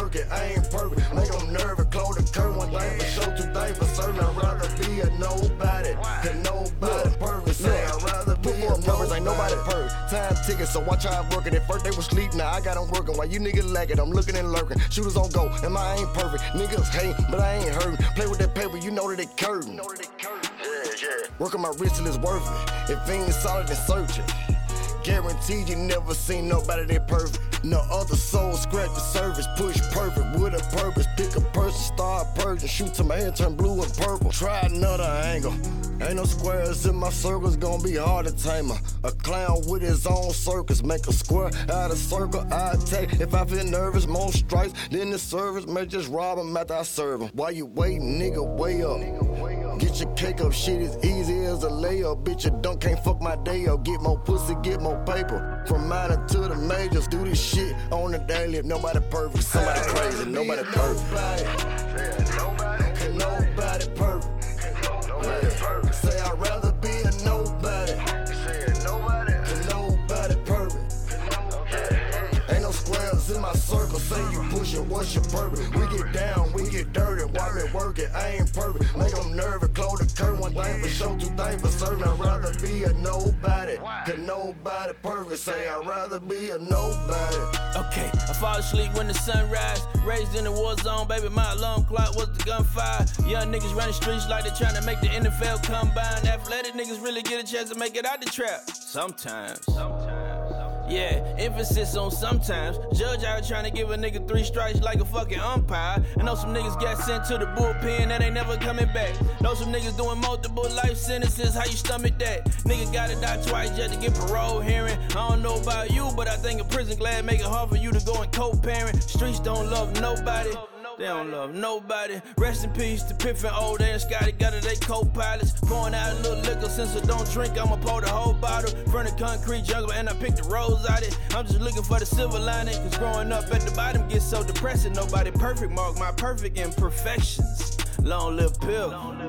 work it, I ain't perfect. Make them nervous, close the curtain. One thing for sure, two things for certain. I'd rather be a nobody than nobody perfect. Say I'd rather be a nobody. Ain't nobody perfect. Time ticking, so watch how I'm working. At first they was sleep, now I got them working. While you niggas lacking, I'm looking and lurking. Shooters on go, and I ain't perfect. Niggas hate, but I ain't hurting. Play with that paper, you know that it curtain. Working my wrist till it's worth it. If it ain't solid, then search it. Guaranteed you never seen nobody that perfect. No other soul scratch the surface. Push perfect with a purpose. Pick a person, start purging. Shoot to my head, turn blue and purple. Try another angle. Ain't no squares in my circles, gonna be hard to tame her. A clown with his own circus. Make a square out of circle, I take. If I feel nervous, more strikes. Then the service may just rob him after I serve him. While you waiting, nigga, way up. Get your cake up, shit is easy as a layup. Bitch, you don't can't fuck my day up. Get more pussy, get more paper. From minor to the majors, do this shit on the daily. Nobody perfect, somebody crazy, nobody perfect. Nobody perfect. Say I'd rather be a nobody. Nobody perfect. Ain't no squares in my circle. Say you push it, what's your purpose? We get down, we get dirty. While we work it, I ain't perfect. Make them nervous, close the curtain. One thing for sure, two things for certain. I'd rather be a nobody than nobody perfect. Say I'd rather be a nobody. Okay, I fall asleep when the sun rise. Raised in the war zone, baby, my alarm clock was the gunfire. Young niggas running streets like they trying to make the NFL combine. Athletic niggas really get a chance to make it out the trap. Sometimes. Yeah, emphasis on sometimes. Judge out trying to give a nigga 3 strikes like a fucking umpire. I know some niggas got sent to the bullpen that ain't never coming back. Know some niggas doing multiple life sentences, how you stomach that? Nigga gotta die twice just to get parole hearing. I don't know about you, but I think a prison glad make it hard for you to go and co-parent. Streets don't love nobody. They don't love nobody. Rest in peace to Piffin, Old and Scotty. Got it, they co-pilots. Pouring out a little liquor since I don't drink. I'ma pour the whole bottle. From the concrete jungle and I pick the rose out it. I'm just looking for the silver lining. Cause growing up at the bottom gets so depressing. Nobody perfect, mark my perfect imperfections. Long live Pill.